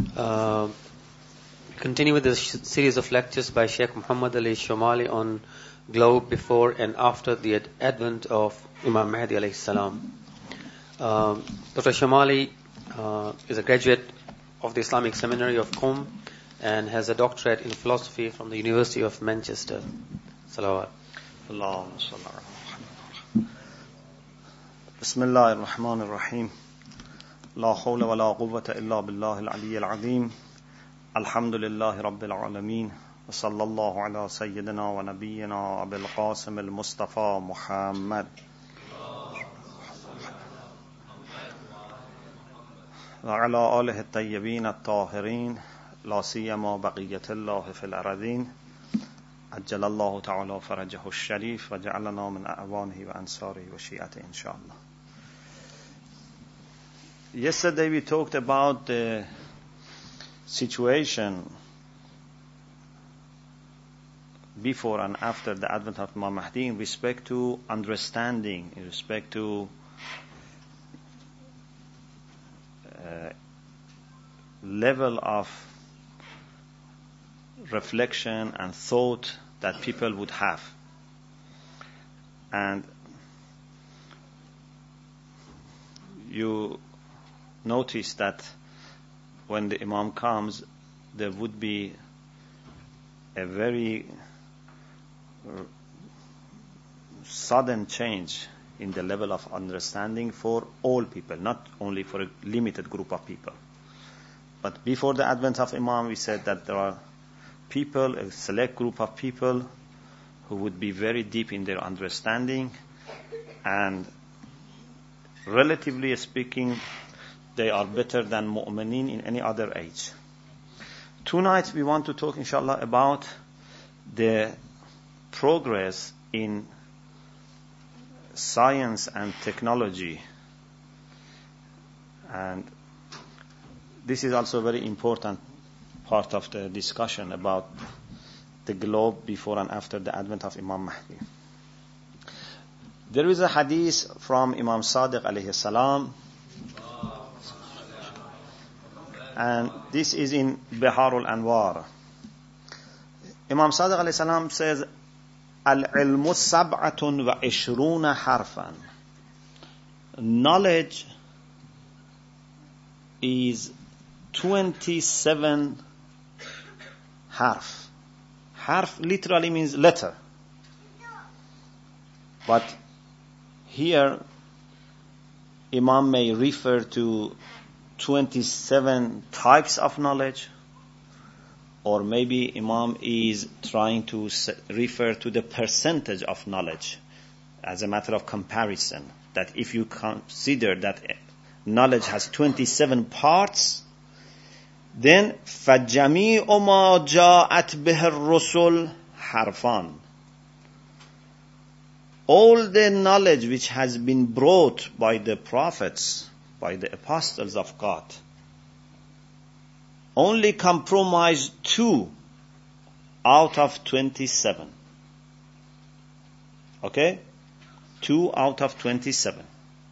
Continue with the series of lectures by Sheikh Muhammad Ali Shomali on globe before and after the advent of Imam Mahdi alayhi salam. Dr. Shomali is a graduate of the Islamic Seminary of Qom and has a doctorate in philosophy from the University of Manchester. Salawat. Allahumma salli ala Muhammad. Bismillahir Rahmanir Rahim. La hawla wa la quwwata illa billahi al-ali al-azim. Alhamdulillahi Rabbil Alameen. Wa sallallahu ala Sayyidina wa Nabiyyina Abil Qasim al-Mustafa Muhammad. Wa ala alihi at-tayyibin at-tahirin. La siyama baqiyatullahi fil aradin. Ajjalallahu ta'ala farajahu al-sharif. Wa ja'alana min a'wanihi wa ansarihi wa shi'atihi inshallah. Yesterday we talked about the situation before and after the advent of Imam Mahdi in respect to understanding, in respect to level of reflection and thought that people would have. And you notice that when the Imam comes, there would be a very sudden change in the level of understanding for all people, not only for a limited group of people. But before the advent of Imam, we said that there are people, a select group of people, who would be very deep in their understanding, and relatively speaking, they are better than mu'mineen in any other age. Tonight we want to talk, inshallah, about the progress in science and technology. And this is also a very important part of the discussion about the globe before and after the advent of Imam Mahdi. There is a hadith from Imam Sadiq alayhi salam, and this is in Bihar al-Anwar. Imam Sadiq alayhi salam says, Al-ilmu sab'atun wa ishruna harfan. Knowledge is 27 harf. Harf literally means letter. But here, Imam may refer to 27 types of knowledge, or maybe Imam is trying to refer to the percentage of knowledge as a matter of comparison. That if you consider that knowledge has 27 parts, then فَجَمِيعُ مَا جَاءَتْ بِهِ الرُّسُلُ حَرْفًا. All the knowledge which has been brought by the prophets, by the apostles of God, only comprise 2 out of 27. Okay? 2 out of 27.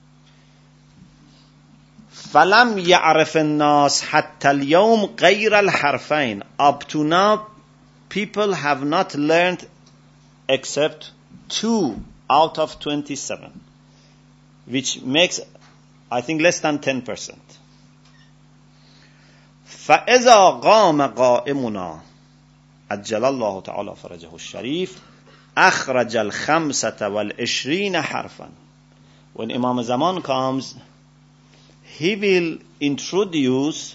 فَلَمْ يَعْرِفِ النَّاسِ حَتَّى الْيَوْمِ غَيْرَ الْحَرْفَيْنِ. Up to now, people have not learned except 2 out of 27, which makes, I think, less than 10%. فَإِذَا قَامَ قَائِمُنَا أَجَّلَ اللَّهُ تَعَالَى فَرَجَهُ الشَّرِيفِ أَخْرَجَ الْخَمْسَةَ وَالْعِشْرِينَ حَرْفًا. When Imam Zaman comes, he will introduce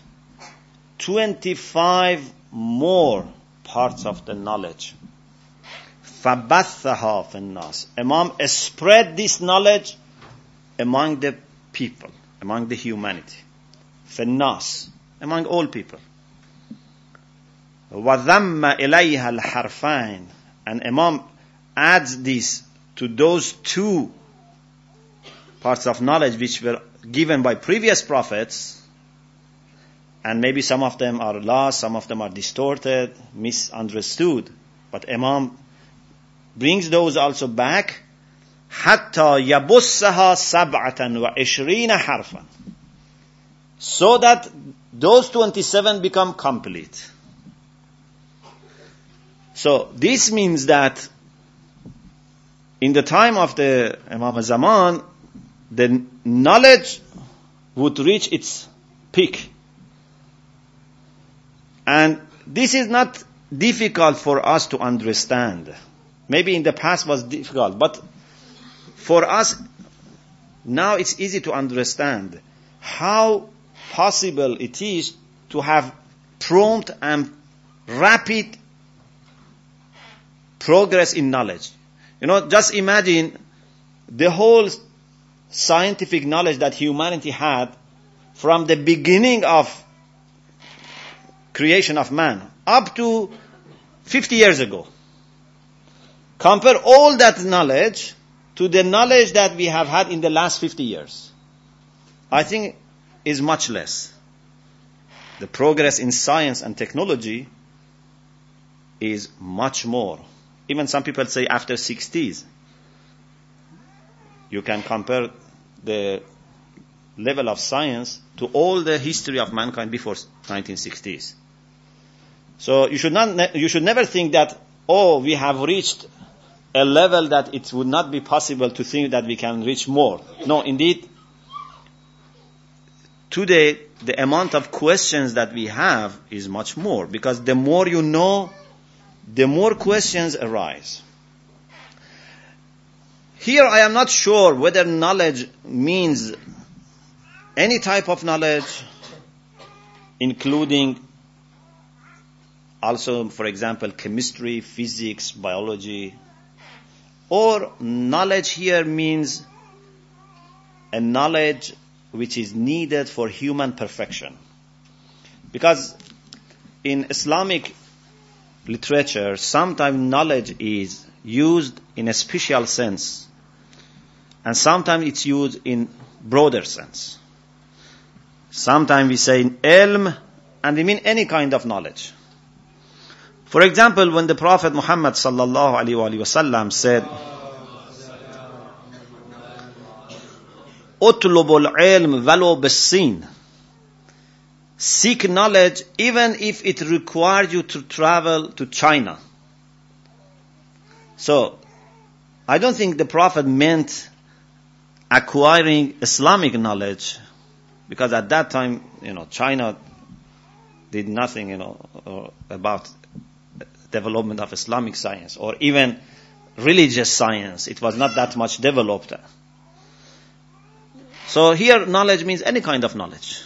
25 more parts of the knowledge. فَبَثَّهَا فِي النَّاسِ. Imam spread this knowledge among the people, among the humanity. فِي النَّاسِ, among all people. وَذَمَّ إِلَيْهَا الْحَرْفَيْنِ. And Imam adds this to those 2 parts of knowledge which were given by previous prophets, and maybe some of them are lost, some of them are distorted, misunderstood. But Imam brings those also back, حَتَّى يَبُسَّهَا 27 حَرْفًا. so that those 27 become complete. So this means that in the time of the Imam Zaman, the knowledge would reach its peak. And this is not difficult for us to understand. Maybe in the past was difficult, but for us now it's easy to understand how possible it is to have prompt and rapid progress in knowledge. Just imagine the whole scientific knowledge that humanity had from the beginning of creation of man up to 50 years ago. Compare all that knowledge to the knowledge that we have had in the last 50 years. I think is much less. The progress in science and technology is much more. Even some people say after 60s, you can compare the level of science to all the history of mankind before 1960s. So you should never think that, we have reached a level that it would not be possible to think that we can reach more. No, indeed, today the amount of questions that we have is much more, because the more you know, the more questions arise. Here I am not sure whether knowledge means any type of knowledge, including also, for example, chemistry, physics, biology, or knowledge here means a knowledge which is needed for human perfection. Because in Islamic literature, sometimes knowledge is used in a special sense, and sometimes it's used in broader sense. Sometimes we say ilm, and we mean any kind of knowledge. For example, when the Prophet Muhammad sallallahu alaihi wasallam said, "Utlubul ilm walau bis-sin," seek knowledge even if it requires you to travel to China. So, I don't think the Prophet meant acquiring Islamic knowledge, because at that time, China did nothing, about development of Islamic science or even religious science. It was not that much developed. So here knowledge means any kind of knowledge.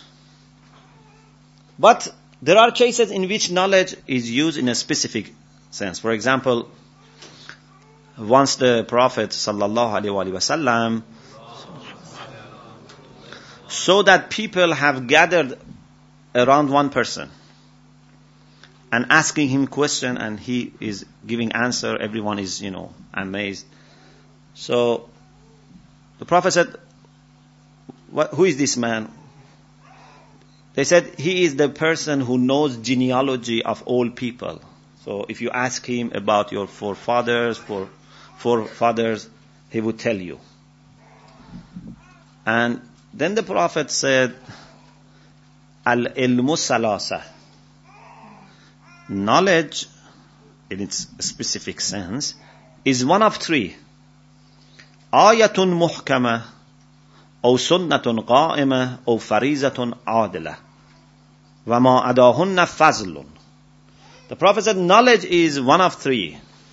But there are cases in which knowledge is used in a specific sense. For example, once the Prophet sallallahu alaihi wasallam saw that people have gathered around one person and asking him question, and he is giving answer. Everyone is, amazed. So the Prophet said, who is this man? They said, he is the person who knows genealogy of all people. So if you ask him about your forefathers, he would tell you. And then the Prophet said, Al-ilmu salasa. Knowledge, in its specific sense, is one of three. Ayatun muhkama, أو سنة قائمة أو فريزة عادلة وما أداهن فضل. The Prophet said knowledge is one of three.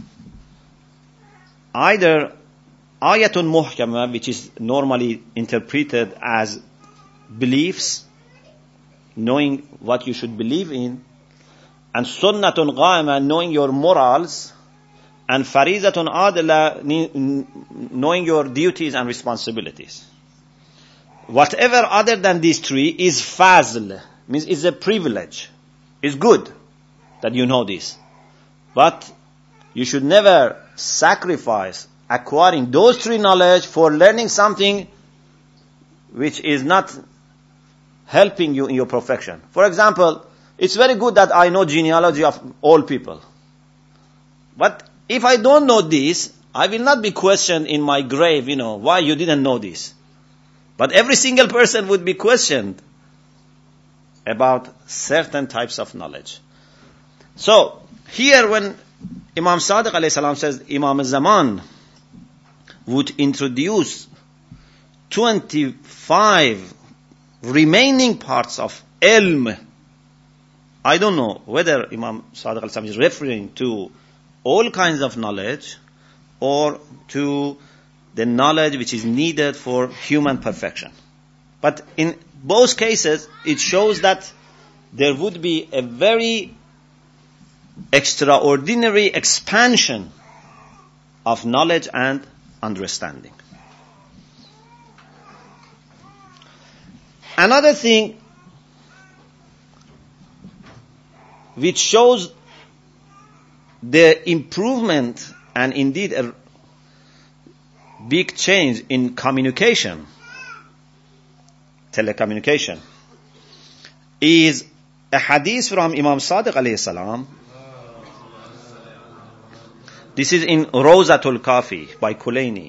Either ayatun muhkama, which is normally interpreted as beliefs, knowing what you should believe in, and sunnatun qaima, knowing your morals, and farizatun adila, knowing your duties and responsibilities. Whatever other than these three is fazl, means is a privilege. It's good that you know this. But you should never sacrifice acquiring those three knowledge for learning something which is not helping you in your perfection. For example, it's very good that I know genealogy of all people. But if I don't know this, I will not be questioned in my grave, why you didn't know this. But every single person would be questioned about certain types of knowledge. So, here when Imam Sadiq alayhi salam says Imam Zaman would introduce 25 remaining parts of ilm, I don't know whether Imam Sadiq alayhi salam is referring to all kinds of knowledge or to the knowledge which is needed for human perfection. But in both cases, it shows that there would be a very extraordinary expansion of knowledge and understanding. Another thing which shows the improvement and indeed a big change in communication, telecommunication, is a hadith from Imam Sadiq alayhi salam. This is in Rawzatul Kafi by Kulaini.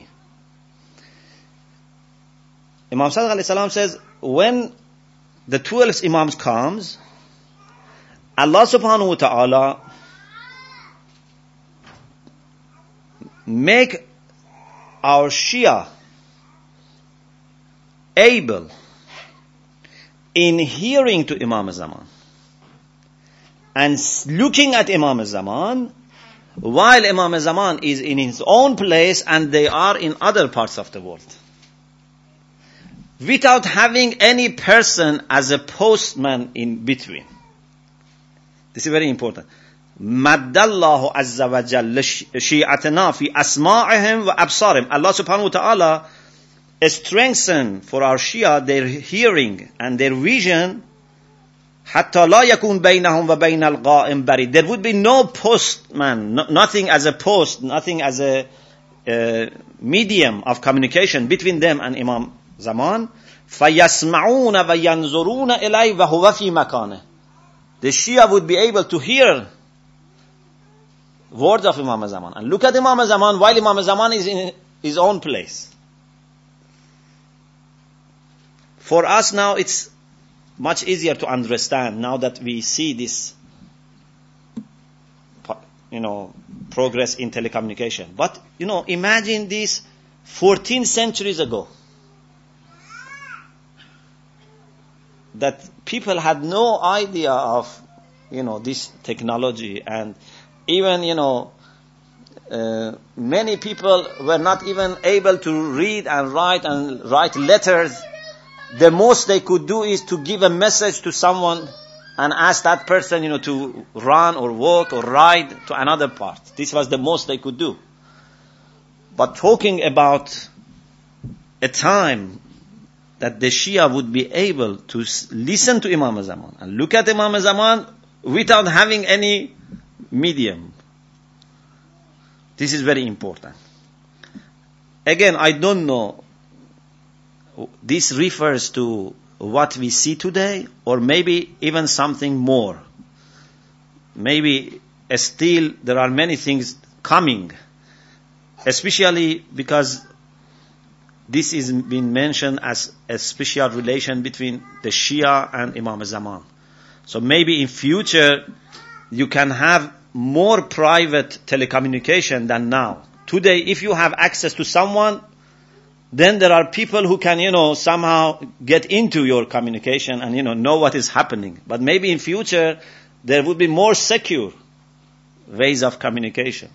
Imam Sadiq alayhi salam says, when the 12th Imam comes, Allah subhanahu wa ta'ala make our Shia able in hearing to Imam Zaman and looking at Imam Zaman while Imam Zaman is in his own place and they are in other parts of the world, without having any person as a postman in between. This is very important. Maddallahu azza wa jalla shi'atana fi asma'ihim wa absarihim. Allah subhanahu wa ta'ala strengthen for our Shia their hearing and their vision. Hatta la yakun baynahum wa baynal qa'im barid. There would be no postman, nothing as a post, nothing as a medium of communication between them and Imam Zaman. فَيَسْمَعُونَ وَيَنْظُرُونَ إِلَيْهِ وَهُوَ فِي مَكَانِهِ. The Shia would be able to hear words of Imam Zaman and look at Imam Zaman while Imam Zaman is in his own place. For us now it's much easier to understand now that we see this, progress in telecommunication. But, imagine this 14 centuries ago. That people had no idea of, this technology, and even, many people were not even able to read and write letters. The most they could do is to give a message to someone and ask that person, to run or walk or ride to another part. This was the most they could do. But talking about a time that the Shia would be able to listen to Imam Zaman and look at Imam Zaman without having any medium. This is very important. Again, I don't know, this refers to what we see today or maybe even something more. Maybe still there are many things coming, especially because this is being mentioned as a special relation between the Shia and Imam Zaman. So maybe in future you can have more private telecommunication than now. Today, if you have access to someone, then there are people who can, somehow get into your communication and, know what is happening. But maybe in future there would be more secure ways of communication.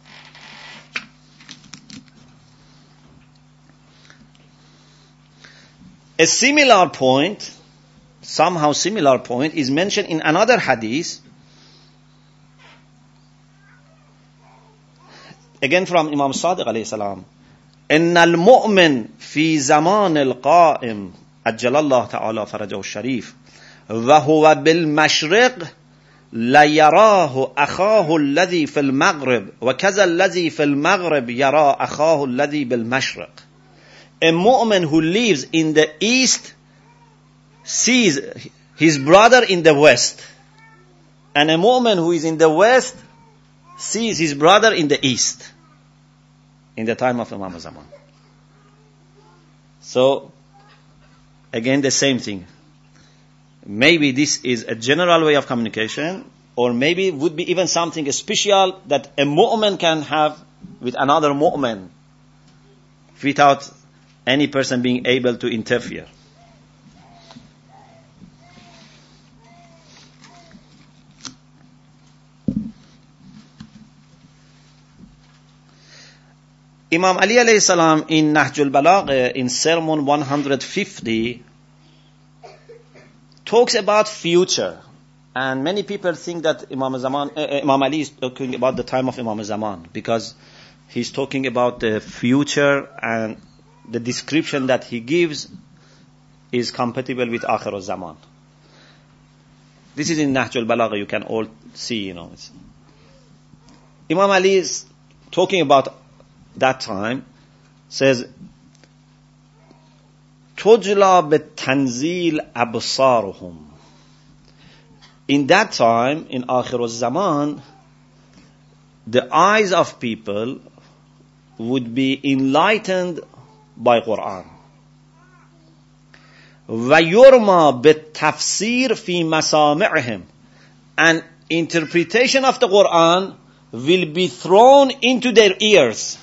A similar point, somehow similar point, is mentioned in another hadith, again from Imam Sadiq alayhi salam. إن المؤمن في زمان القائم أجل الله تعالى فرجه الشريف وهو بالمشرق لا يراه أخاه الذي في المغرب وكذا الذي في المغرب يرى أخاه الذي بالمشرق. A mu'min who lives in the east sees his brother in the west. And a mu'min who is in the west sees his brother in the east. In the time of Imam Zaman. So, again the same thing. maybe this is a general way of communication, or maybe would be even something special that a mu'min can have with another mu'min without any person being able to interfere. Imam Ali alayhi salam in Nahjul Balagha in Sermon 150 talks about future. And many people think that Imam Ali is talking about the time of Imam Zaman, because he's talking about the future, and the description that he gives is compatible with Akhir al-Zaman. This is in Nahjul Balagha, you can all see, Imam Ali is talking about that time, says, تُجْلَى بِالتَّنْزِيلِ أَبْصَارُهُمْ. In that time, in Akhir al-Zaman, the eyes of people would be enlightened by Quran. وَيُرْمَى بِالتَّفْسِيرِ فِي مَسَامِعِهِمْ. And interpretation of the Quran will be thrown into their ears.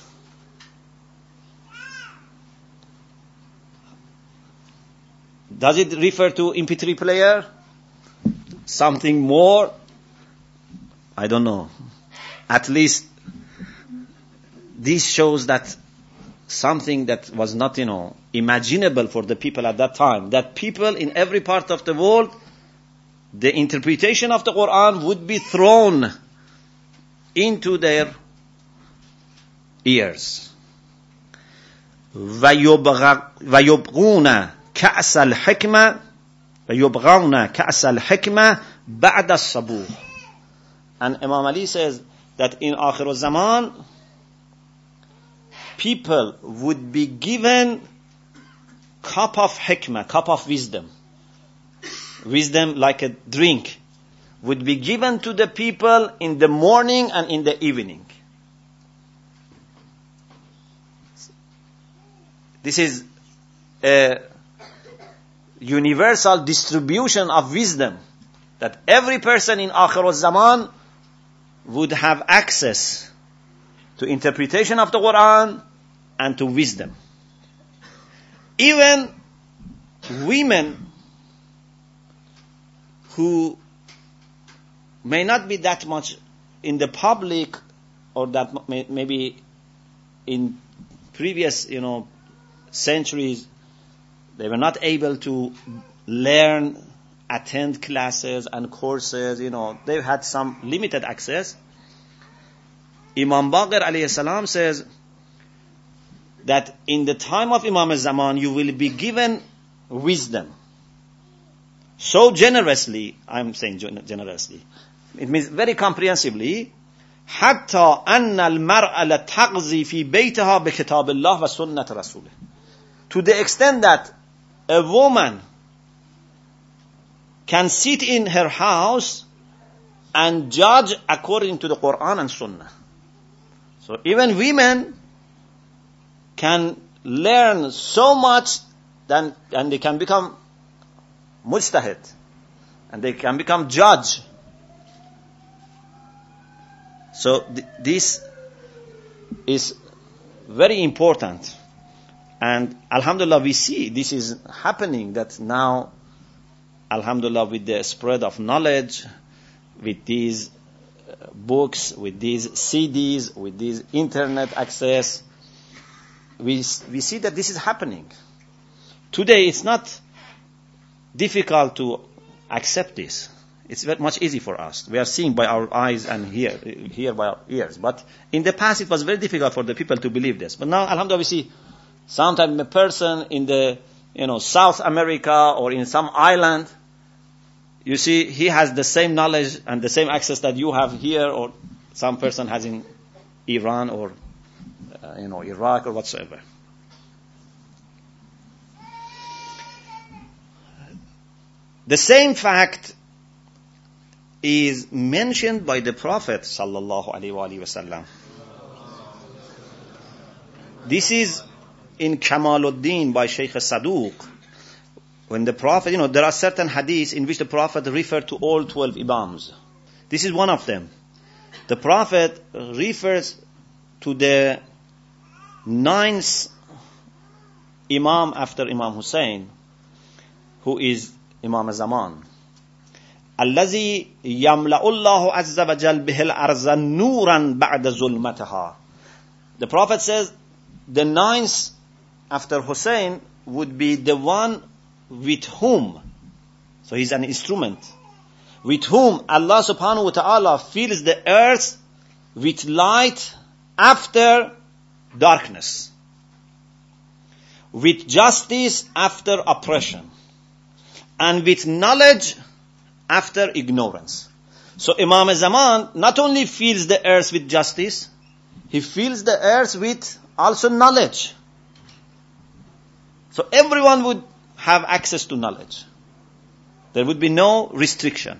Does it refer to MP3 player? Something more? I don't know. At least this shows that something that was not, imaginable for the people at that time. That people in every part of the world, the interpretation of the Quran would be thrown into their ears. وَيُبْغُونَ كأس الحكمة ويبغون كأس الحكمة بعد الصبوح. And Imam Ali says that in Akhir al-Zaman, people would be given cup of hikmah, cup of wisdom. Wisdom like a drink would be given to the people in the morning and in the evening. This is a universal distribution of wisdom, that every person in Akhir al-Zaman would have access to interpretation of the Quran and to wisdom. Even women who may not be that much in the public, or that maybe in previous, centuries, they were not able to learn, attend classes and courses, they had some limited access. Imam Baqir alayhi salam says that in the time of Imam Zaman, you will be given wisdom. So generously, I'm saying generously, it means very comprehensively, حتى أن المرأة لتغزي في بيتها بكتاب الله وسنة رسوله. To the extent that a woman can sit in her house and judge according to the Quran and Sunnah. So even women can learn so much, and they can become mujtahid, and they can become judge. So this is very important. And alhamdulillah, we see this is happening, that now, alhamdulillah, with the spread of knowledge, with these books, with these CDs, with this internet access, we see that this is happening. Today, it's not difficult to accept this. It's very much easy for us. We are seeing by our eyes and hear by our ears. But in the past, it was very difficult for the people to believe this. But now, alhamdulillah, we see sometimes a person in the, South America or in some island, you see, he has the same knowledge and the same access that you have here, or some person has in Iran or, Iraq or whatsoever. The same fact is mentioned by the Prophet sallallahu alaihi wasallam. This is in Kamaluddin by Shaykh Saduq, when the Prophet, there are certain hadiths in which the Prophet referred to all 12 Imams. This is one of them. The Prophet refers to the 9th Imam after Imam Hussein, who is Imam Zaman. الذي يملأ الله عز وجل به الأرض نورا بعد ظلمتها. The Prophet says the 9th after Hussein would be the one with whom, so he's an instrument, with whom Allah subhanahu wa ta'ala fills the earth with light after darkness, with justice after oppression, and with knowledge after ignorance. So Imam Zaman not only fills the earth with justice, he fills the earth with also knowledge. So everyone would have access to knowledge. There would be no restriction.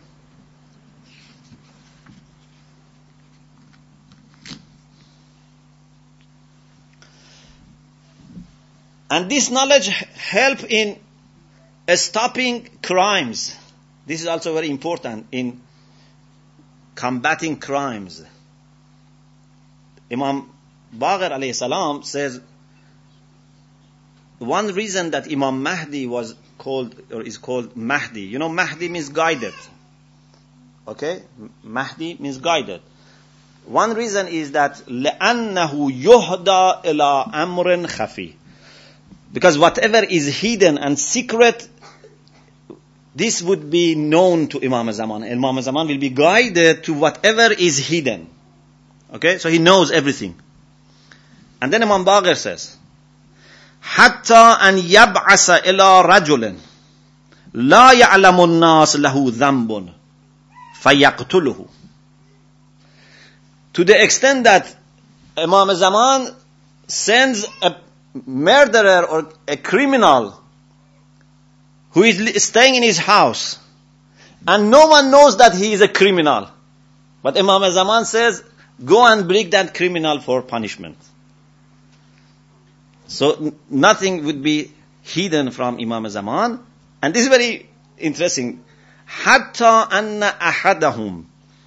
And this knowledge help in stopping crimes. This is also very important in combating crimes. Imam Baqir alayhi salam says one reason that Imam Mahdi was called or is called Mahdi. Mahdi means guided. Okay? Mahdi means guided. One reason is that لأنه يهدى إلى أمر خفي. Because whatever is hidden and secret, this would be known to Imam Zaman. Imam Zaman will be guided to whatever is hidden. Okay? So he knows everything. And then Imam Baqir says, حتى أن يبعث إلى رجل لا يعلم الناس له ذنب فيقتله. To the extent that Imam Zaman sends a murderer or a criminal who is staying in his house, and no one knows that he is a criminal. But Imam Zaman says, go and bring that criminal for punishment. So nothing would be hidden from Imam Zaman. And this is very interesting. حتى أن أحدهم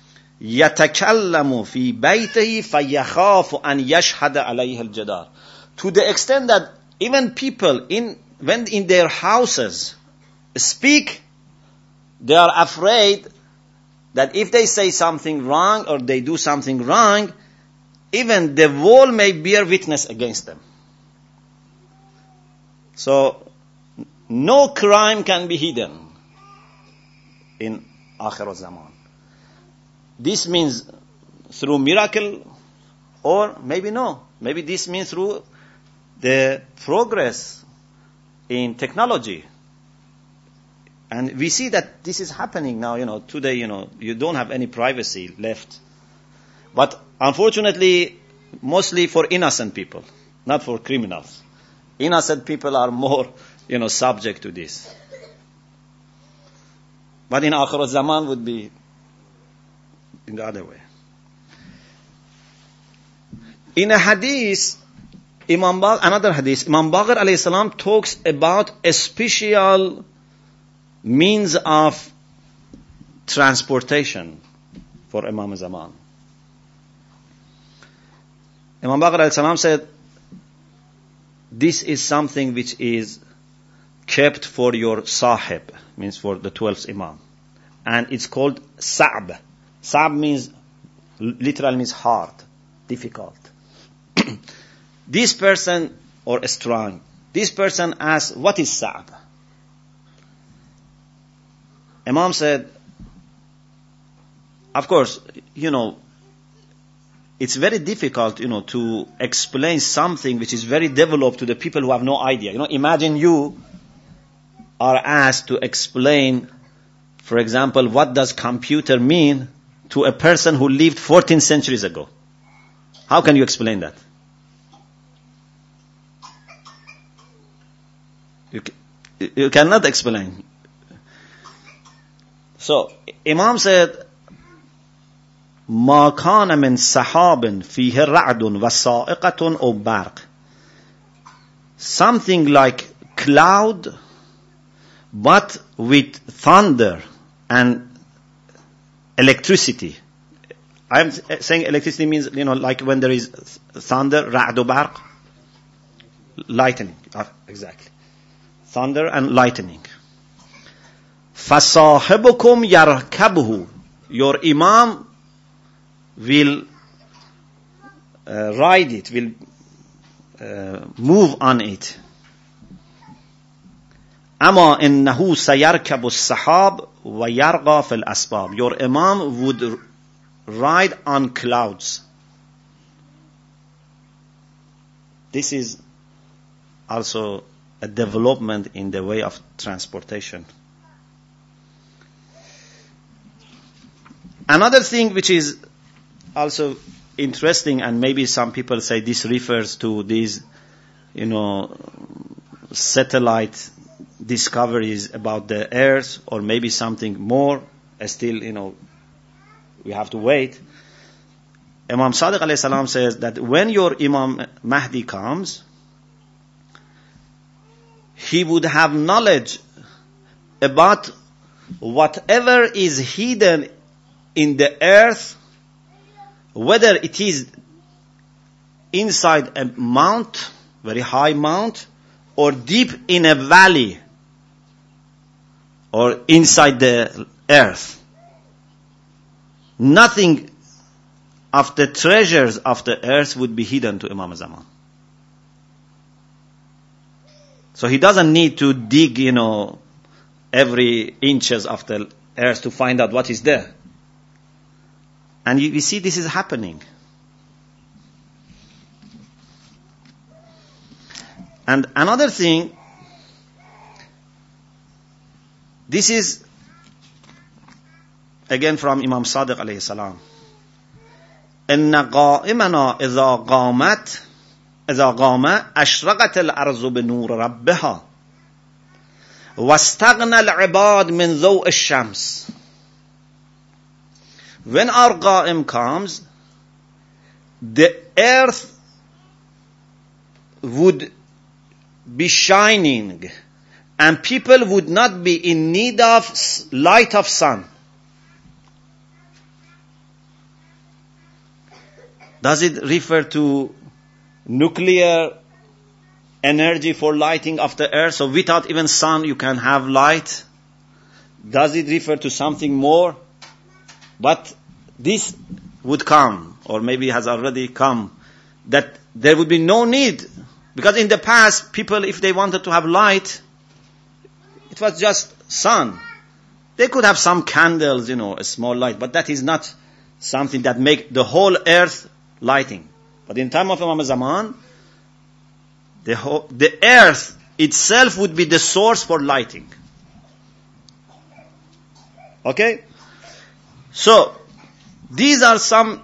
يتكلم في بيته فيخاف أن يشهد عليه الجدار. To the extent that even people when in their houses speak, they are afraid that if they say something wrong or they do something wrong, even the wall may bear witness against them. So, no crime can be hidden in Akhir al-Zaman. This means through miracle, or maybe no. Maybe this means through the progress in technology. And we see that this is happening now, today, you don't have any privacy left. But unfortunately, mostly for innocent people, not for criminals. Innocent people are more, subject to this. But in Akhir al-Zaman would be in the other way. In a hadith, another hadith, Imam Baqir alayhi salam talks about a special means of transportation for Imam Zaman. Imam Baqir alayhi salam said, this is something which is kept for your sahib, means for the 12th Imam. And it's called sa'b. Sa'b literally means hard, difficult. This person, or strong, this person asks, what is sa'b? Imam said, of course, it's very difficult, to explain something which is very developed to the people who have no idea. Imagine you are asked to explain, for example, what does computer mean to a person who lived 14 centuries ago. How can you explain that? You cannot explain. So, Imam said, ما كان من سحاب فيه رعد وصائقة أو برق. Something like cloud but with thunder and electricity. I'm saying electricity means, like when there is thunder, ra'd barq, lightning. Exactly. Thunder and lightning. فَصَاحِبُكُمْ يَرْكَبُهُ. Your imam will ride it, will move on it. أَمَا إِنَّهُ سَيَرْكَبُ السَّحَابِ وَيَرْغَى فِي الْأَسْبَابِ. Your imam would ride on clouds. This is also a development in the way of transportation. Another thing which is also interesting, and maybe some people say this refers to these, satellite discoveries about the earth, or maybe something more, still, we have to wait. Imam Sadiq alayhi salam says that when your Imam Mahdi comes, he would have knowledge about whatever is hidden in the earth, whether it is inside a mount, very high mount, or deep in a valley, or inside the earth. Nothing of the treasures of the earth would be hidden to Imam Zaman. So he doesn't need to dig, every inches of the earth to find out what is there. And we see this is happening. And another thing, this is again from Imam Sadiq alayhi salam. إن قائمنا إذا قام أشرقت الأرض بنور ربها واستغنى العباد من ضوء الشمس. When our Qa'im comes, the earth would be shining and people would not be in need of light of sun. Does it refer to nuclear energy for lighting of the earth? So without even sun you can have light? Does it refer to something more? But this would come, or maybe has already come, that there would be no need. Because in the past, people, if they wanted to have light, it was just sun. They could have some candles, a small light, but that is not something that make the whole earth lighting. But in time of Imam Zaman, the earth itself would be the source for lighting. Okay? So, these are some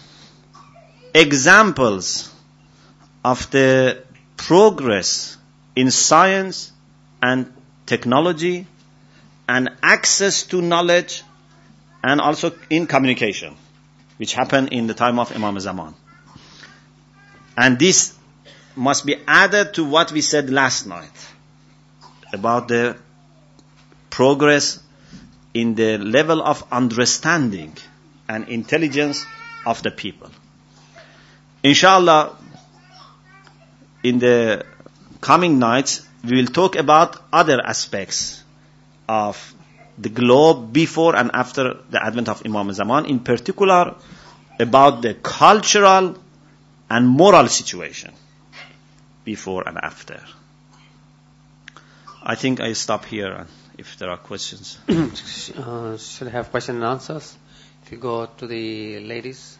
examples of the progress in science and technology and access to knowledge and also in communication, which happened in the time of Imam Zaman. And this must be added to what we said last night about the progress in the level of understanding and intelligence of the people. Inshallah, in the coming nights, we will talk about other aspects of the globe before and after the advent of Imam Zaman, in particular about the cultural and moral situation before and after. I think I stop here if there are questions. Should I have question and answers? If you go to the ladies.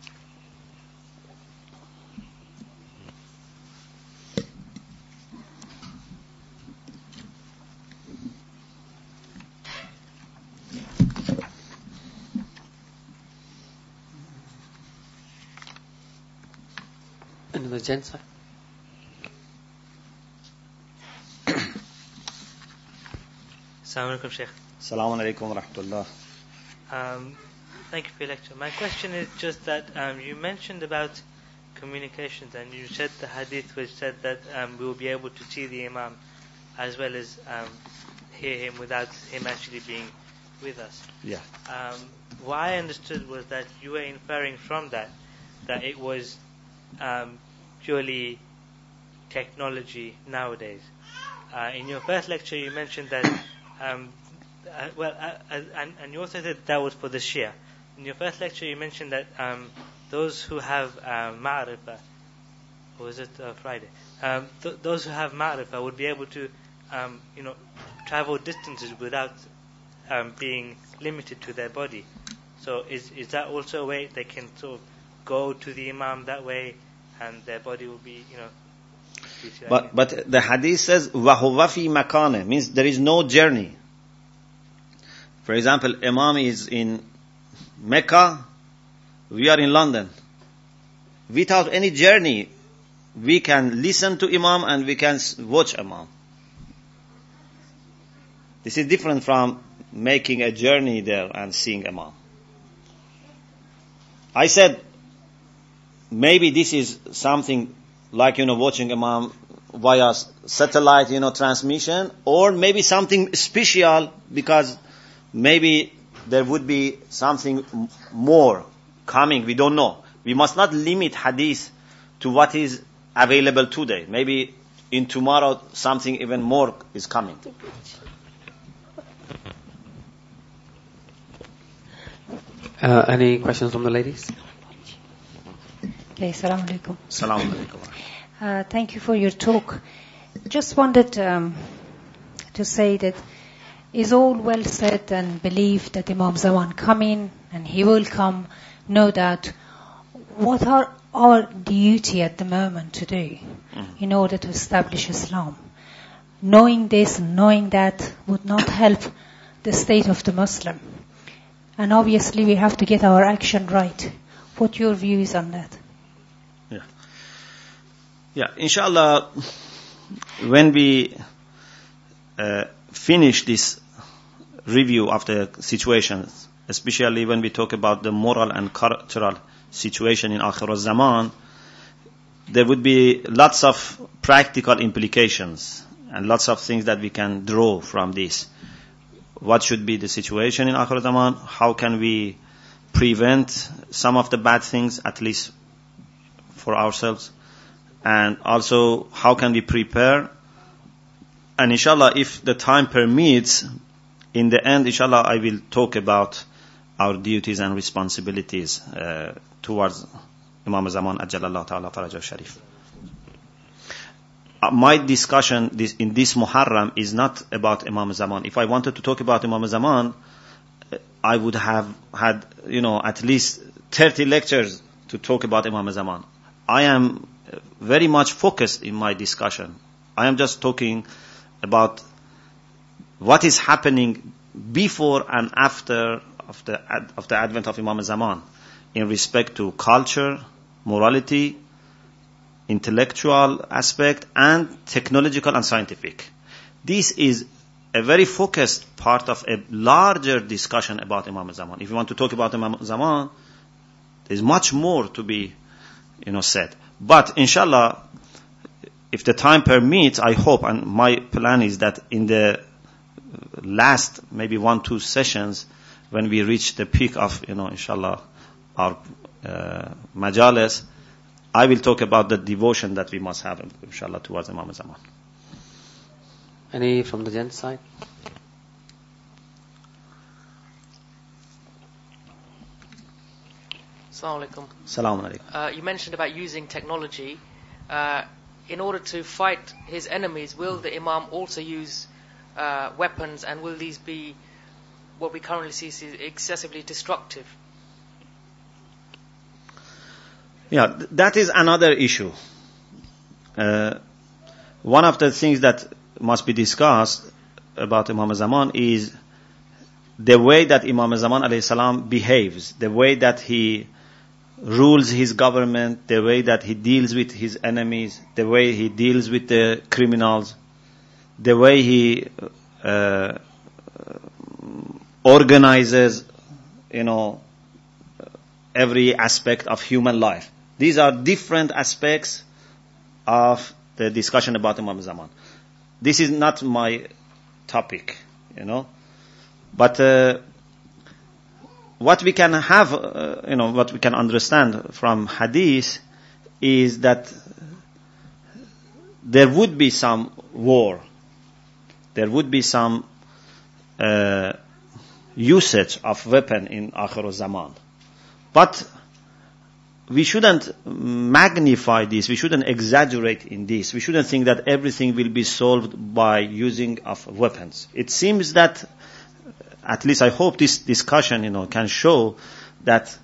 And the gents side. Assalamu alaikum, Sheikh. Assalamu alaikum wa rahmatullah. Thank you for your lecture. My question is just that you mentioned about communications, and you said the hadith which said that we will be able to see the Imam as well as hear him without him actually being with us. Yeah. What I understood was that you were inferring from that it was purely technology nowadays. In your first lecture, you mentioned that, and you also said that was for the Shia. In your first lecture, you mentioned that those who have ma'rifah, or was it Friday? Those who have ma'rifah would be able to, travel distances without being limited to their body. So is that also a way they can sort of go to the Imam that way, and their body will be, But the hadith says وَهُوَ فِي مَكَانِهِ, means there is no journey. For example, Imam is in Mecca, we are in London. Without any journey, we can listen to Imam and we can watch Imam. This is different from making a journey there and seeing Imam. I said, maybe this is something like, watching Imam via satellite, transmission, or maybe something special, because maybe there would be something more coming, we don't know. We must not limit hadith to what is available today. Maybe in tomorrow something even more is coming. Any questions from the ladies? Okay, Assalamu alaikum. Assalamu alaikum. Thank you for your talk. Just wanted to say that is all well said and believed that Imam Zaman coming and he will come, no doubt. What are our duty at the moment to do in order to establish Islam? Knowing this and knowing that would not help the state of the Muslim. And obviously we have to get our action right. What your views on that? Yeah, inshallah, when we finish this review of the situations, especially when we talk about the moral and cultural situation in Akhir al-Zaman, there would be lots of practical implications and lots of things that we can draw from this. What should be the situation in Akhir al-Zaman? How can we prevent some of the bad things, at least for ourselves? And also, how can we prepare? And inshallah, if the time permits, in the end, inshallah, I will talk about our duties and responsibilities towards Imam Zaman Ajjalallahu Ta'ala Farajah Sharif. My discussion in this Muharram is not about Imam Zaman. If I wanted to talk about Imam Zaman, I would have had, at least 30 lectures to talk about Imam Zaman. I am very much focused in my discussion. I am just talking about what is happening before and after of the advent of Imam Zaman in respect to culture, morality, intellectual aspect, and technological and scientific. This is a very focused part of a larger discussion about Imam Zaman. If you want to talk about Imam Zaman, there's much more to be, said. But inshallah, if the time permits, I hope, and my plan is that in the last maybe 1-2 sessions, when we reach the peak of, inshallah, our majalis, I will talk about the devotion that we must have, inshallah, towards Imam Zaman. Any from the gents side? Assalamu alaikum. Assalamu alaikum. You mentioned about using technology. In order to fight his enemies, will the Imam also use weapons, and will these be what we currently see is excessively destructive? Yeah, that is another issue. One of the things that must be discussed about Imam Zaman is the way that Imam Zaman alayhi salam behaves, the way that he rules his government, the way that he deals with his enemies, the way he deals with the criminals, the way he organizes, every aspect of human life. These are different aspects of the discussion about Imam Zaman. This is not my topic. But what we can have, what we can understand from hadith is that there would be some war. There would be some usage of weapon in Akhir zaman. But we shouldn't magnify this. We shouldn't exaggerate in this. We shouldn't think that everything will be solved by using of weapons. It seems that, at least I hope this discussion, can show that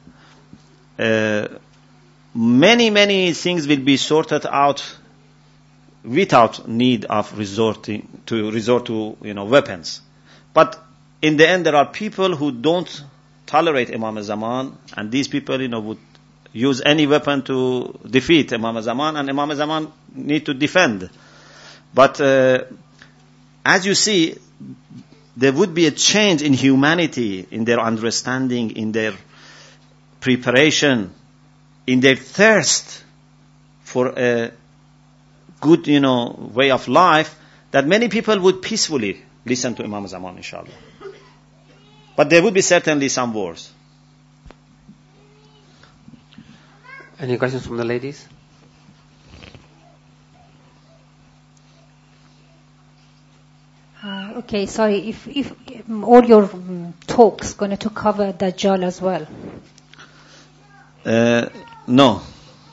many things will be sorted out without need of resort to weapons. But in the end, there are people who don't tolerate Imam Zaman, and these people, would use any weapon to defeat Imam Zaman, and Imam Zaman need to defend. But as you see, there would be a change in humanity, in their understanding, in their preparation, in their thirst for a good, way of life, that many people would peacefully listen to Imam Zaman, inshallah. But there would be certainly some wars. Any questions from the ladies? Okay, sorry, if all your talks going to cover Dajjal as well? No.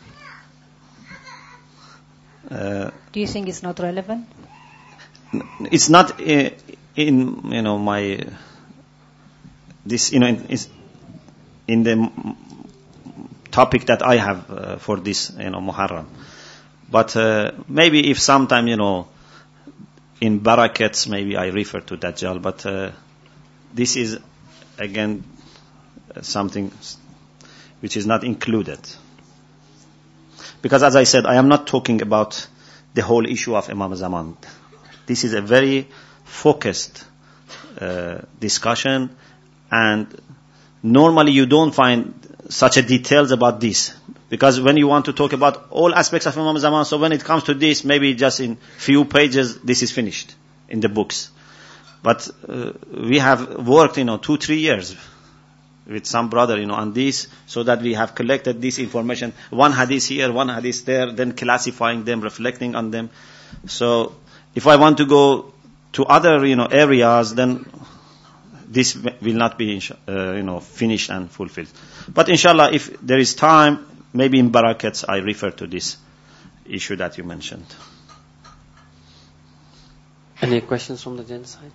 Do you think it's not relevant? It's not in my this is in the topic that I have for this Muharram. But maybe if sometime in Barakats maybe I refer to Dajjal, but this is again something which is not included. Because as I said, I am not talking about the whole issue of Imam Zaman. This is a very focused discussion, and normally you don't find such a details about this. Because when you want to talk about all aspects of Imam Zaman, so when it comes to this, maybe just in few pages, this is finished in the books. But we have worked, 2-3 years with some brother, on this, so that we have collected this information, one hadith here, one hadith there, then classifying them, reflecting on them. So if I want to go to other, areas, then this will not be, finished and fulfilled. But inshallah, if there is time, maybe in Barakats I refer to this issue that you mentioned. Any questions from the gents side?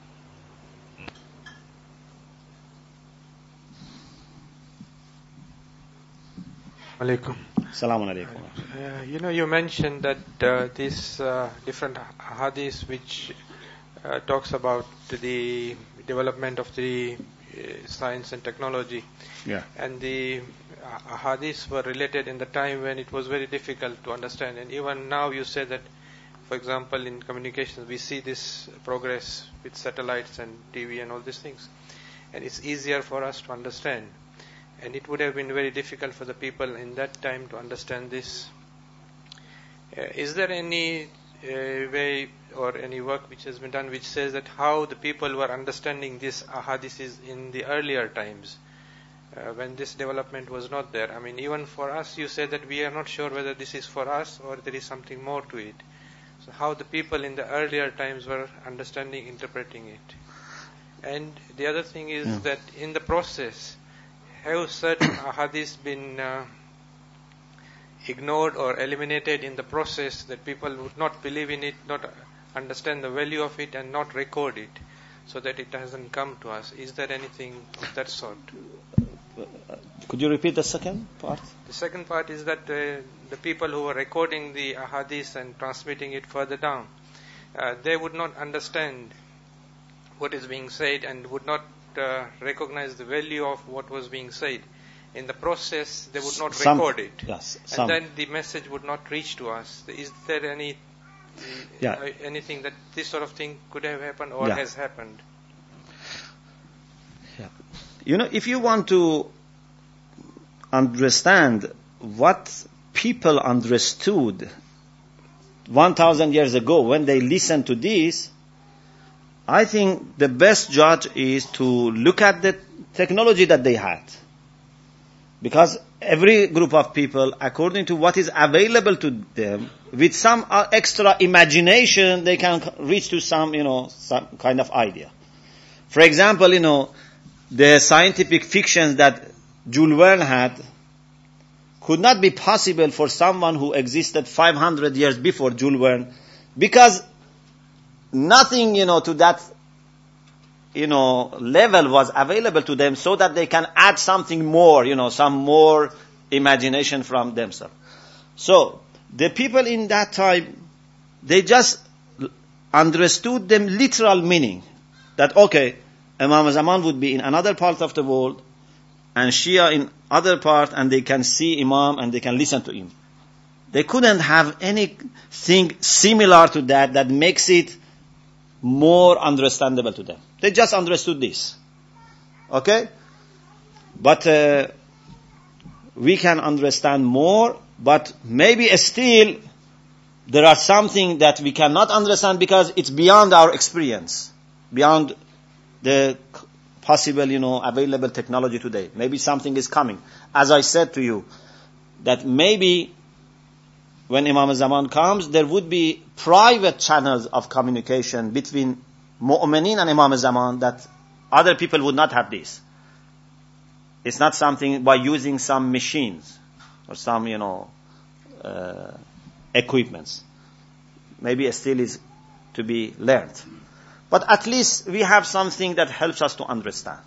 Alaikum. Assalamu alaikum. You mentioned that these different hadiths which talks about the development of the science and technology. Yeah. And the hadiths were related in the time when it was very difficult to understand. And even now you say that, for example, in communications we see this progress with satellites and TV and all these things. And it's easier for us to understand. And it would have been very difficult for the people in that time to understand this. Is there any way or any work which has been done which says that how the people were understanding this ahadiths in the earlier times when this development was not there? I mean, even for us, you say that we are not sure whether this is for us or there is something more to it. So how the people in the earlier times were understanding, interpreting it. And the other thing is that in the process, have certain ahadiths been ignored or eliminated in the process, that people would not believe in it, not understand the value of it, and not record it, so that it hasn't come to us? Is there anything of that sort? Could you repeat the second part? The second part is that the people who were recording the ahadith and transmitting it further down, they would not understand what is being said and would not recognize the value of what was being said. In the process, they would not record it. Yes, and then the message would not reach to us. Is there anything that this sort of thing could have happened or has happened? Yeah. If you want to understand what people understood 1,000 years ago when they listened to this, I think the best judge is to look at the technology that they had. Because every group of people, according to what is available to them, with some extra imagination, they can reach to some kind of idea. For example, the scientific fictions that Jules Verne had could not be possible for someone who existed 500 years before Jules Verne, because nothing, to that, level was available to them so that they can add something more, some more imagination from themselves. So, the people in that time, they just understood the literal meaning. That, okay, Imam Zaman would be in another part of the world, and Shia in other part, and they can see Imam and they can listen to him. They couldn't have anything similar to that makes it more understandable to them. They just understood this. Okay? But we can understand more, but maybe still there are something that we cannot understand because it's beyond our experience, beyond the possible, available technology today. Maybe something is coming. As I said to you, that maybe when Imam Zaman comes, there would be private channels of communication between Mu'mineen and Imam Zaman that other people would not have this. It's not something by using some machines or some, equipments. Maybe it still is to be learned. But at least we have something that helps us to understand.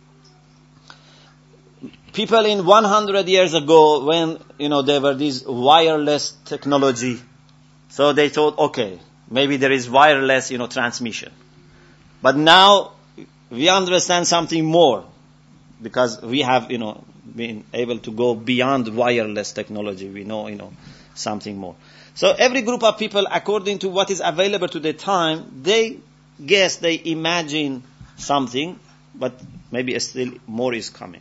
People in 100 years ago, when, there were these wireless technology, so they thought, okay, maybe there is wireless, transmission. But now, we understand something more, because we have, been able to go beyond wireless technology. We know, something more. So every group of people, according to what is available to the time, they guess, they imagine something, but maybe still more is coming.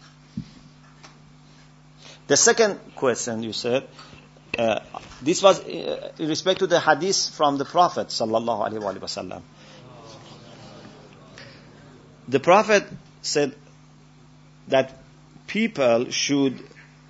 The second question you said, this was in respect to the hadith from the Prophet sallallahu alaihi wasallam. The Prophet said that people should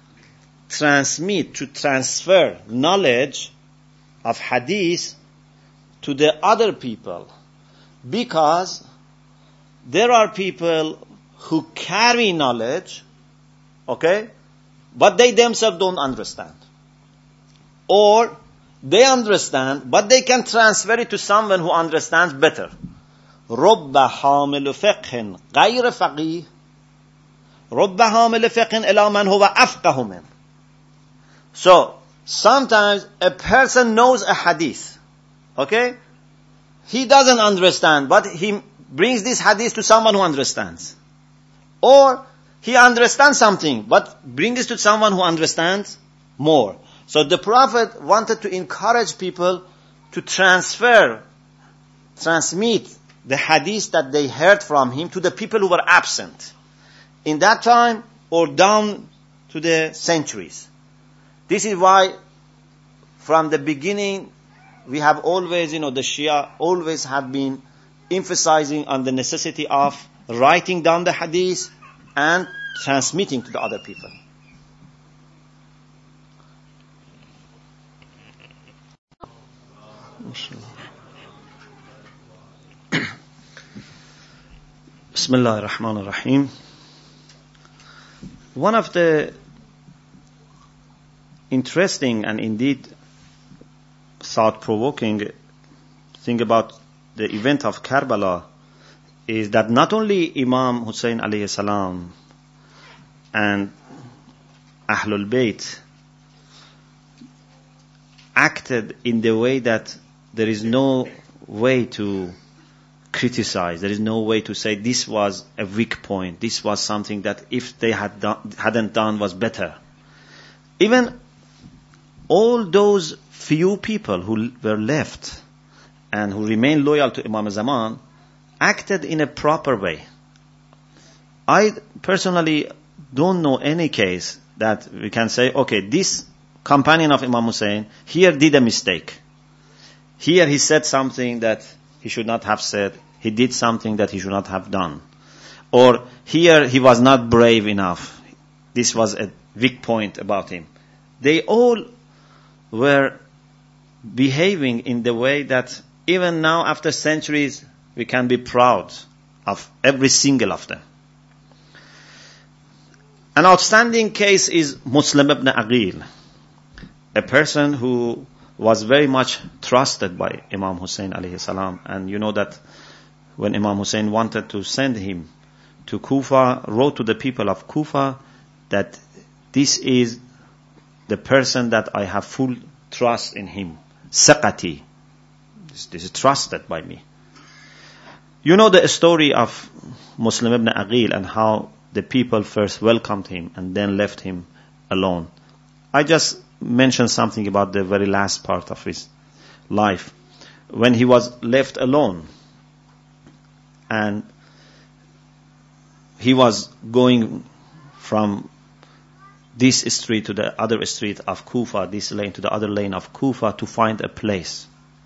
transfer knowledge of hadith to the other people, because there are people who carry knowledge, okay, but they themselves don't understand. Or they understand, but they can transfer it to someone who understands better. رُبَّ حَامِلُ فِقْهٍ غَيْرَ فَقِيهٍ رُبَّ حَامِلُ فِقْهٍ إِلَى مَنْ هُوَ أَفْقَهُ مِنْهُ. So, sometimes a person knows a hadith, okay? He doesn't understand, but he brings this hadith to someone who understands. Or, he understands something, but brings it to someone who understands more. So the Prophet wanted to encourage people to transmit the hadith that they heard from him to the people who were absent in that time or down to the centuries. This is why from the beginning we have always, the Shia always have been emphasizing on the necessity of writing down the hadith and transmitting to the other people. Bismillah ar-Rahman ar-Rahim. One of the interesting and indeed thought-provoking thing about the event of Karbala is that not only Imam Hussein alayhi salam and Ahlul Bayt acted in the way that there is no way to criticize, there is no way to say this was a weak point, this was something that if they hadn't done was better. Even all those few people who were left and who remained loyal to Imam Zaman acted in a proper way. I personally don't know any case that we can say, okay, this companion of Imam Hussein here did a mistake. Here he said something that he should not have said. he did something that he should not have done. Or here he was not brave enough. This was a weak point about him. They all were behaving in the way that even now after centuries we can be proud of every single of them. An outstanding case is Muslim ibn Aqil, a person who was very much trusted by Imam Hussein alayhi salam. And you know that when Imam Hussein wanted to send him to Kufa, wrote to the people of Kufa that this is the person that I have full trust in him. Saqati. This is trusted by me. You know the story of Muslim ibn Aqil and how the people first welcomed him and then left him alone. I just mentioned something about the very last part of his life. When he was left alone and he was going from this street to the other street of Kufa, this lane to the other lane of Kufa to find a place.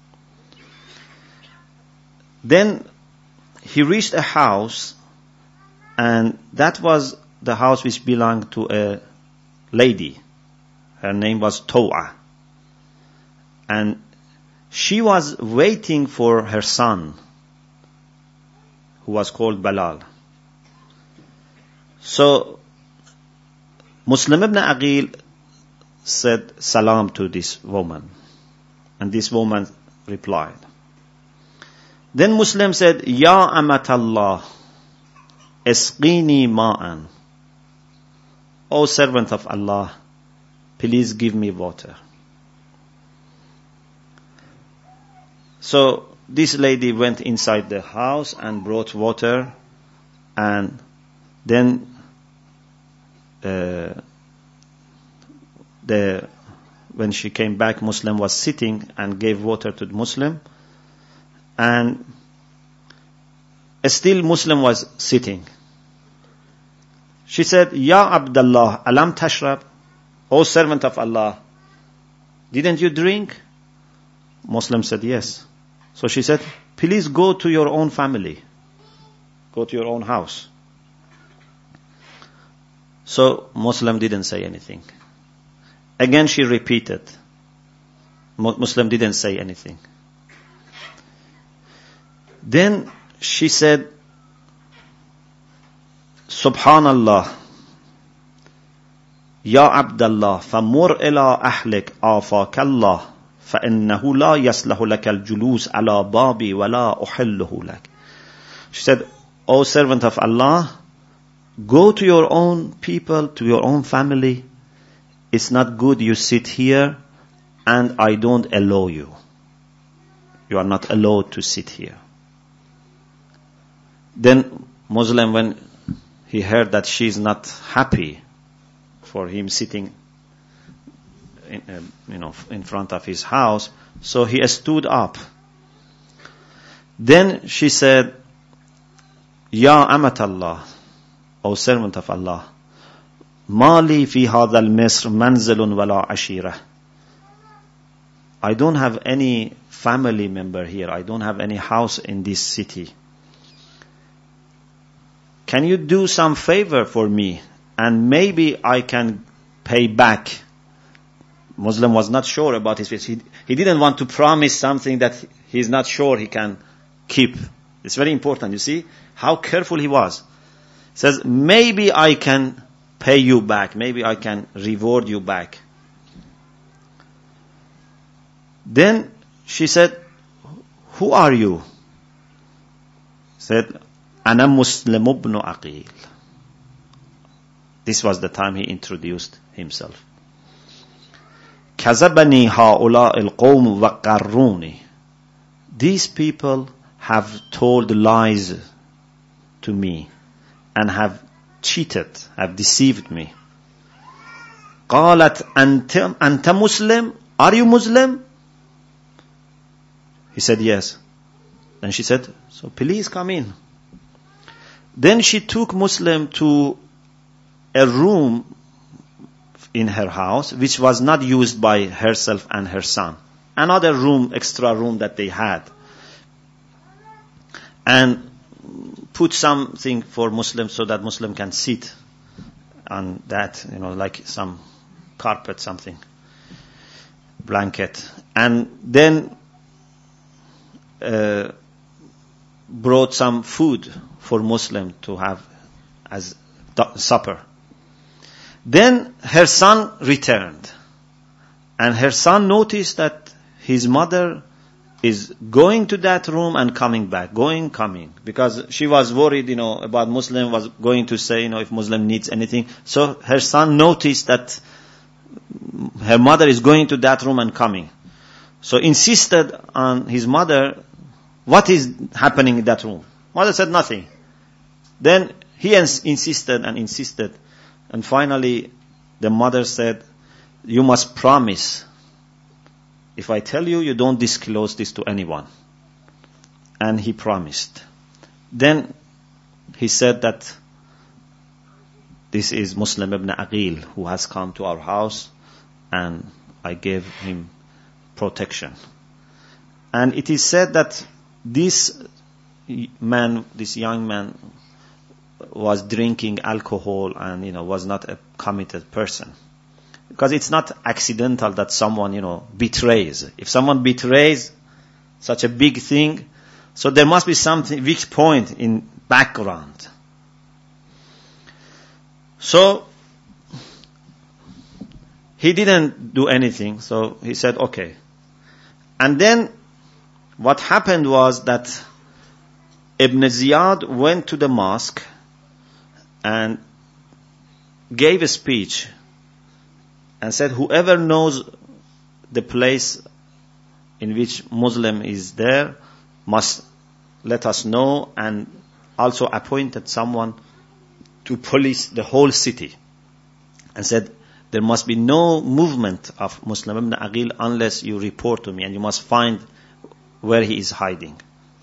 Then he reached a house, and that was the house which belonged to a lady. Her name was Taw'a. And she was waiting for her son, who was called Bilal. So Muslim ibn Aqil said salam to this woman, and this woman replied. Then Muslim said, Ya amatallah, esqini ma'an. O servant of Allah, please give me water. So this lady went inside the house and brought water, and then when she came back, Muslim was sitting and gave water to the Muslim, and still Muslim was sitting. She said, Ya Abdullah, alam tashrab? O servant of Allah, didn't you drink? Muslim said, yes. So she said, please go to your own family. Go to your own house. So Muslim didn't say anything. Again she repeated. Muslim didn't say anything. Then she said, Subhanallah, Ya Abdullah, famur ila ahlik afakallah, فَإِنَّهُ لَا يَصْلَحُ لَكَ الْجُلُوسَ عَلَى بَابِي وَلَا أُحِلُّهُ لَكَ. She said, O servant of Allah, go to your own people, to your own family. It's not good you sit here, and I don't allow you. You are not allowed to sit here. Then Muslim, when he heard that she is not happy for him sitting in front of his house, so he stood up. Then she said, Ya Amatallah, O servant of Allah, Mali fi hadha al-Misr manzilun wala ashira. I don't have any family member here. I don't have any house in this city. Can you do some favor for me? And maybe I can pay back. Muslim was not sure about his faith. He didn't want to promise something that he's not sure he can keep. It's very important. You see how careful he was. He says, maybe I can pay you back. Maybe I can reward you back. Then she said, who are you? He said, Ana Muslim ibn Aqil. This was the time he introduced himself. كَذَبَنِي هَؤُلَاءِ الْقَوْمُ وَقَرُّونِ. These people have told lies to me and have cheated, have deceived me. قَالَتْ أَنْتَ Muslim? Are you Muslim? He said, yes. Then she said, so please come in. Then she took Muslim to a room in her house, which was not used by herself and her son. Another room, extra room that they had. and put something for Muslims so that Muslim can sit on that, like some carpet, something, blanket. And then brought some food for Muslim to have as supper. Then her son returned, and her son noticed that his mother is going to that room and coming back, coming, because she was worried, about Muslim, was going to say, if Muslim needs anything. So her son noticed that her mother is going to that room and coming. So insisted on his mother, what is happening in that room? Mother said nothing. Then he insisted, and finally the mother said, you must promise, if I tell you, you don't disclose this to anyone. And he promised. Then he said that this is Muslim ibn Aqil who has come to our house, and I gave him protection. And it is said that this young man was drinking alcohol and, was not a committed person. Because it's not accidental that someone, betrays. If someone betrays such a big thing, so there must be something, weak point in background. So, he didn't do anything, so he said, okay. And then, what happened was that Ibn Ziyad went to the mosque and gave a speech and said, whoever knows the place in which Muslim is there must let us know, and also appointed someone to police the whole city, and said, there must be no movement of Muslim ibn Aqil unless you report to me, and you must find where he is hiding.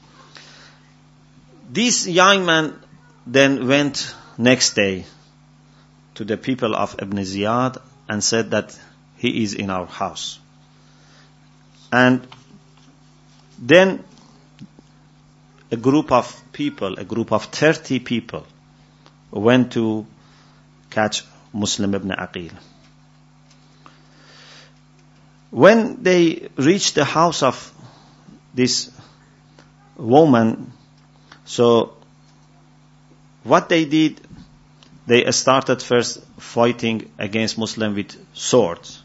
This young man then went next day to the people of Ibn Ziyad and said that he is in our house. And then a group of 30 people, went to catch Muslim ibn Aqil. When they reached the house of this woman, so what they did, they started first fighting against Muslim with swords.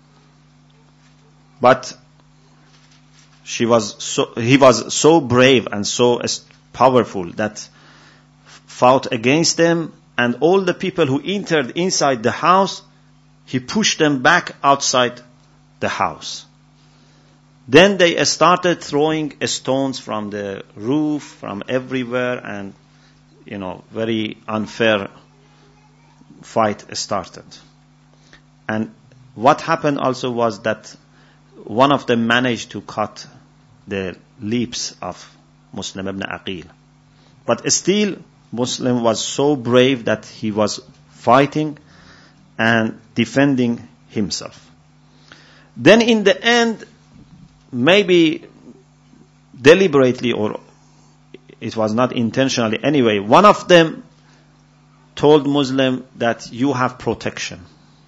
But he was so brave and so powerful that fought against them, and all the people who entered inside the house, he pushed them back outside the house. Then they started throwing stones from the roof, from everywhere, and very unfair fight started. And what happened also was that one of them managed to cut the lips of Muslim ibn Aqil. But still, Muslim was so brave that he was fighting and defending himself. Then in the end, maybe deliberately or it was not intentionally anyway, one of them told Muslim that you have protection.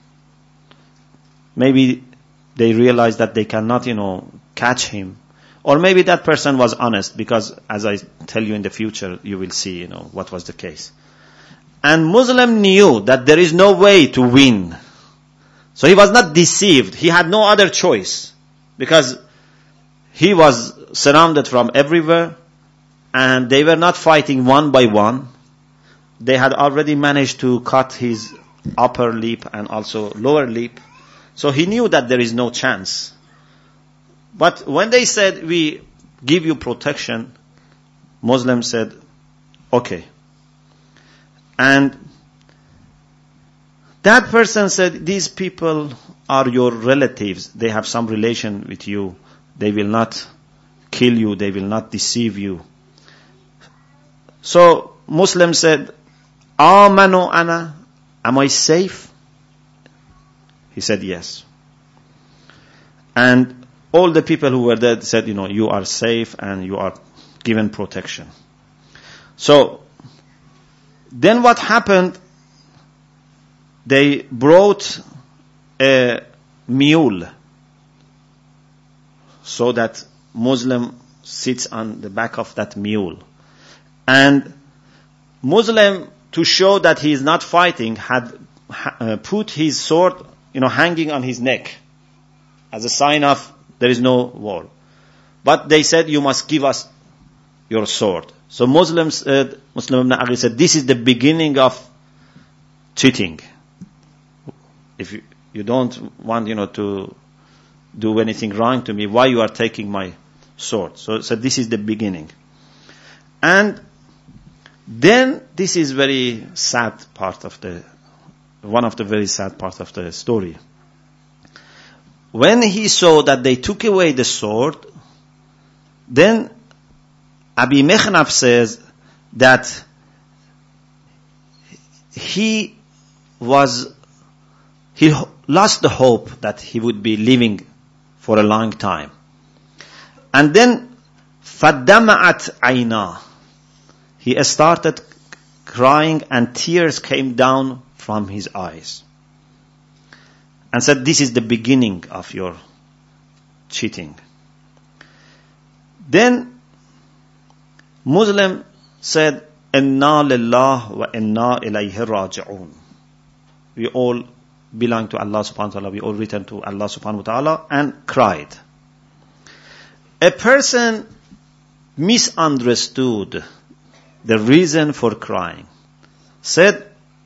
Maybe they realized that they cannot, catch him. Or maybe that person was honest, because as I tell you in the future, you will see, what was the case. And Muslim knew that there is no way to win. So he was not deceived. He had no other choice, because he was surrounded from everywhere, and they were not fighting one by one. They had already managed to cut his upper lip and also lower lip. So he knew that there is no chance. But when they said, we give you protection, Muslim said, okay. And that person said, these people are your relatives. They have some relation with you. They will not kill you. They will not deceive you. So Muslim said, Amanu ana, am I safe? He said, yes. And all the people who were there said, you are safe and you are given protection. So, then what happened? They brought a mule so that Muslim sits on the back of that mule. And Muslim, to show that he is not fighting, had put his sword, hanging on his neck as a sign of there is no war. But they said, you must give us your sword. So Muslim ibn Aqil said, this is the beginning of cheating. If you don't want, to do anything wrong to me, why you are taking my sword? So this is the beginning. And then this is very sad part of one of the very sad parts of the story. When he saw that they took away the sword, then Abi Mikhnaf says that he lost the hope that he would be living for a long time. And then فَدَّمَعَتْ عَيْنَاهُ, he started crying and tears came down from his eyes. And said, this is the beginning of your cheating. Then Muslim said, Inna lillah wa inna ilayhi raji'un. We all belong to Allah subhanahu wa ta'ala. We all return to Allah subhanahu wa ta'ala, and cried. A person misunderstood the reason for crying. Said,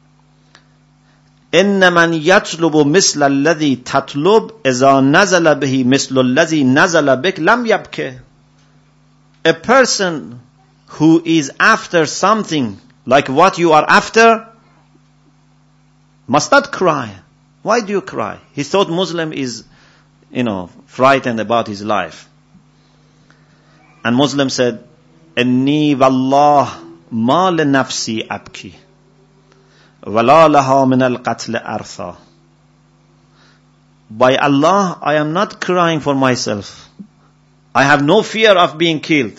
إن من يطلب مثل الذي تطلب إذا نزل به مثل الذي نزل بك لم يبكي. A person who is after something like what you are after must not cry. Why do you cry? He thought Muslim is, frightened about his life. And Muslim said, إني والله ما لنفسي أبكي ولا لها من القتل أرثا. By Allah, I am not crying for myself. I have no fear of being killed.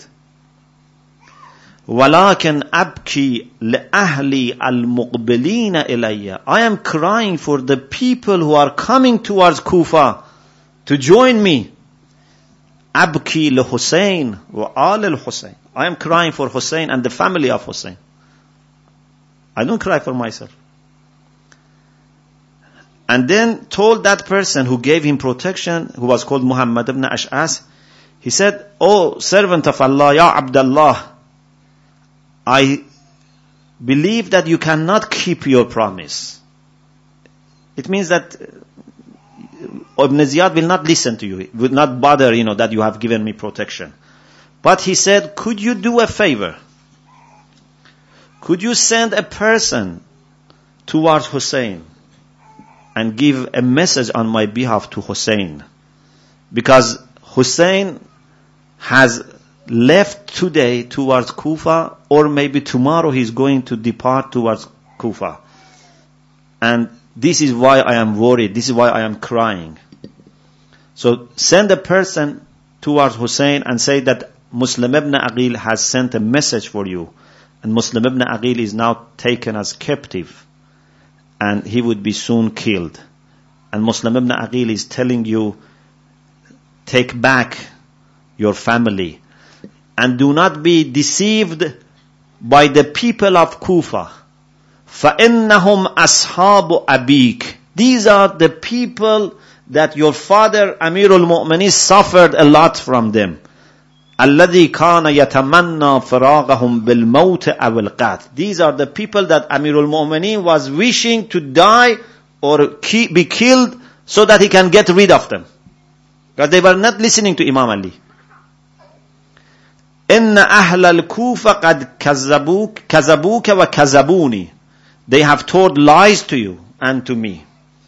ولكن أبكي لأهلي المقبلين إلي. I am crying for the people who are coming towards Kufa to join me. أبكي لحسين وآل الحسين. I am crying for Hussein and the family of Hussein. I don't cry for myself. And then told that person who gave him protection, who was called Muhammad ibn Ash'as, he said, "Oh servant of Allah, Ya Abdullah, I believe that you cannot keep your promise." It means that Ibn Ziyad will not listen to you, will not bother, that you have given me protection. But he said, could you do a favor? Could you send a person towards Hussein and give a message on my behalf to Hussein? Because Hussein has left today towards Kufa, or maybe tomorrow he's going to depart towards Kufa. And this is why I am worried. This is why I am crying. So send a person towards Hussein and say that Muslim ibn Aqil has sent a message for you. And Muslim ibn Aqil is now taken as captive. And he would be soon killed. And Muslim ibn Aqil is telling you, take back your family. And do not be deceived by the people of Kufa. فَإِنَّهُمْ أَصْحَابُ أَبِيكَ. These are the people that your father Amirul Mu'minin suffered a lot from them. الَّذِي كَانَ يَتَمَنَّى فِرَاغَهُمْ بِالْمَوْتِ أَوِ الْقَتْلِ. These are the people that Amirul Mu'minin was wishing to die or be killed so that he can get rid of them. Because they were not listening to Imam Ali. إِنَّ أَهْلَ الْكُوفَ قَدْ كَذَبُوكَ وَكَذَبُونِي. They have told lies to you and to me.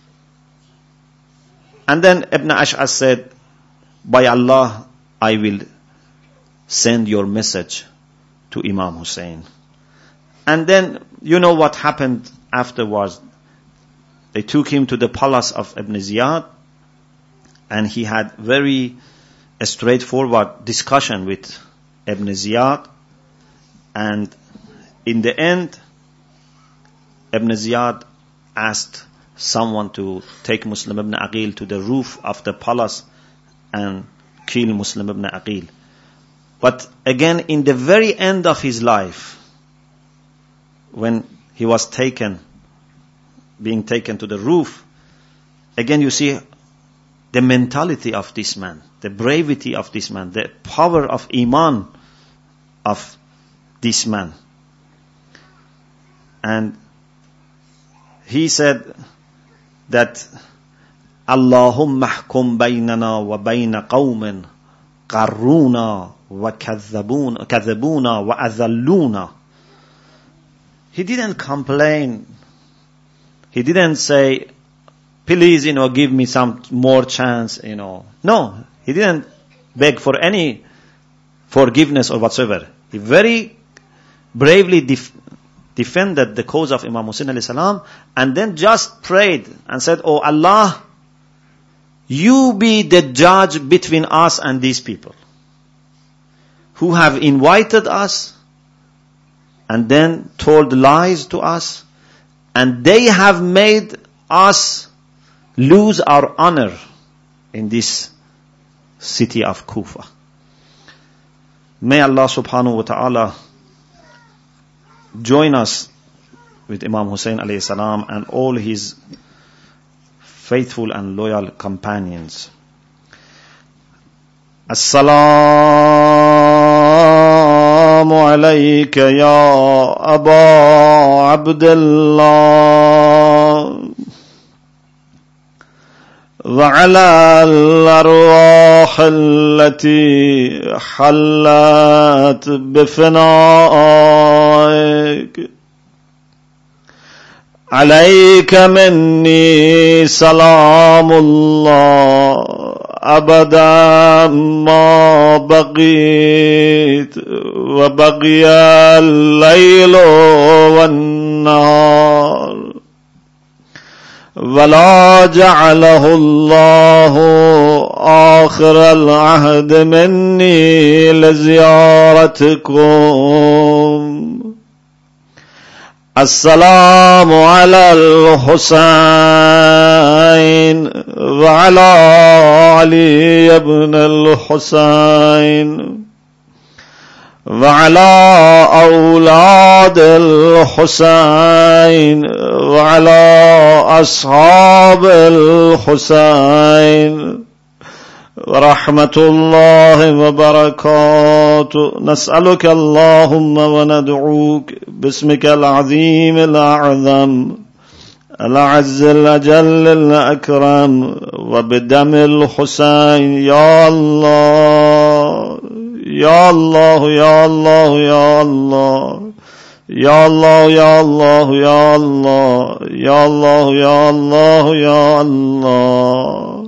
And then Ibn Ash'as said, by Allah, I will send your message to Imam Hussein. And then, you know what happened afterwards. They took him to the palace of Ibn Ziyad, and he had very straightforward discussion with Ibn Ziyad, and in the end, Ibn Ziyad asked someone to take Muslim ibn Aqil to the roof of the palace and kill Muslim ibn Aqil. But again, in the very end of his life, when he was being taken to the roof, again you see the mentality of this man, the bravery of this man, the power of iman of this man. And he said that Allahumma ahkum baynana wa bayna qawmin qarruna wa kadhabuna wa adhalluna. He didn't complain. He didn't say, please, give me some more chance, No, he didn't beg for any forgiveness or whatsoever. He very bravely defended the cause of Imam Hussein alayhi salam, and then just prayed and said, Oh Allah, you be the judge between us and these people who have invited us and then told lies to us, and they have made us lose our honor in this city of Kufa. May Allah subhanahu wa ta'ala join us with Imam Hussein alayhi salam and all his faithful and loyal companions. Assalamu alayka ya Aba Abdullah وعلى الأرواح التي حلت بفنائك عليك مني سلام الله أبدا ما بقيت وبقي الليل والنهار ولا جعله الله آخر العهد مني لزيارتكم. السلام على الحسين وعلى علي بن الحسين وعلى أولاد الحسين وعلى أصحاب الحسين ورحمة الله وبركاته. نسألك اللهم وندعوك باسمك العظيم الأعظم الأعز الأجل الأكرم وبدم الحسين يا الله يا الله يا الله يا الله يا الله يا الله يا الله يا الله يا الله يا الله.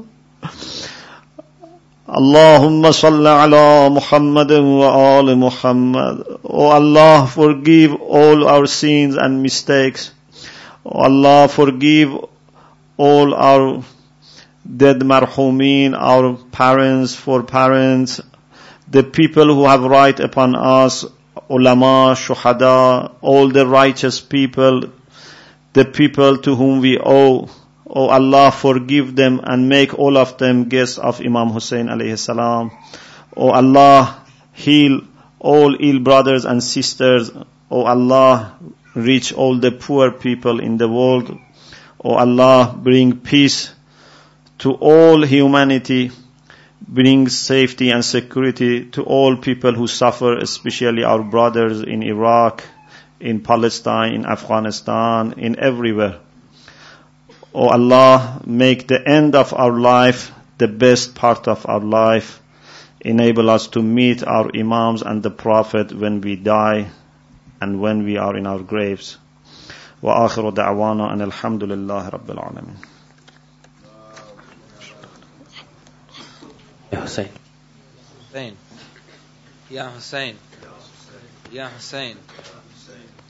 Allahumma salli ala Muhammadin wa ali Muhammad. O Allah, forgive all our sins and mistakes. O Allah, forgive all our dead marhumin, our parents, foreparents, the people who have right upon us, ulama, shuhada, all the righteous people, the people to whom we owe. O Allah, forgive them and make all of them guests of Imam Hussein alayhi salam. O Allah, heal all ill brothers and sisters. O Allah, reach all the poor people in the world. O Allah, bring peace to all humanity. Bring safety and security to all people who suffer, especially our brothers in Iraq, in Palestine, in Afghanistan, in everywhere. O Allah, make the end of our life the best part of our life. Enable us to meet our Imams and the Prophet when we die and when we are in our graves. Wa akhiru da'wana an alhamdulillahi rabbil alamin. Ya Hussein. Hussein. Ya Hussein. Ya Hussein.